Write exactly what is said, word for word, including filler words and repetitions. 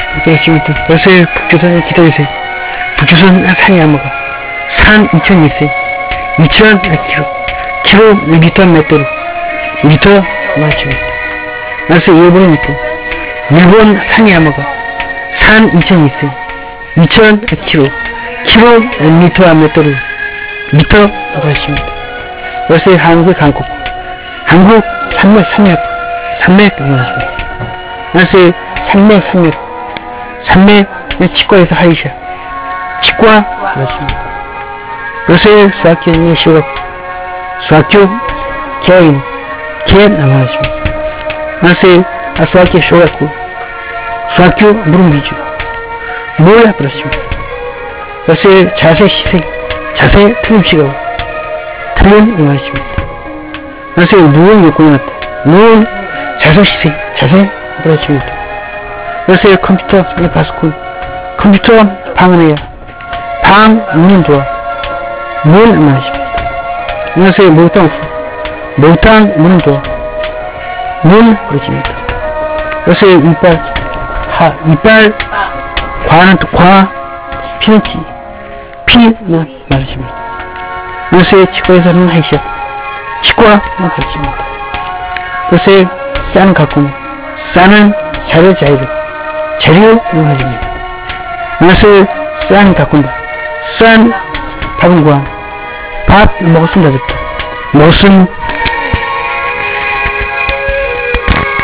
되겠습니다. 그래서 북조선 기다리세요. 북조선 산이 아마가 산 이천일세 이천 킬로 킬로 미터 메트로 미터 맞춥니다. 그래서 일본의 느낌 일본 산이 아마가 산 이천일세 이천 킬로 킬로 미터 메트로 미터 맞춥니다. 그래서 한국의 강국 한국 산맥 산맥 산맥 맞습니다. 그래서 산맥 산맥 산맥 치과에서 하이샤 치과 맞습니다. 그래서 수학교에 쉬고 수학교 개인 개인 맞습니다. 그래서 수학교 쉬고 수학교 물음 위주 뭘 그렇습니다. 그래서 자세 시생 자세 틀림 시가고 틀림 맞습니다. 그래서 누운 요건이 났다. 누운 자세 시생 자세 그렇습니다. 그래서 컴퓨터 파스콘 컴퓨터 방을 해야 방 문은 좋아 문 맞습니다. 그래서 목탕 후 목탕 문은 좋아 문 그렇습니다. 그래서 이빨 하 이빨 과는 또 과 피는 피 피는 맞습니다. 그래서 치과에서는 하이샤 치과 그렇습니다. 그래서 싼 가끔 싼은 자료 자료 재료 이용하십니다. 그래서 싼 가꾼다 싼 밥은 구한 밥 먹었으면 다 됐다 먹었으면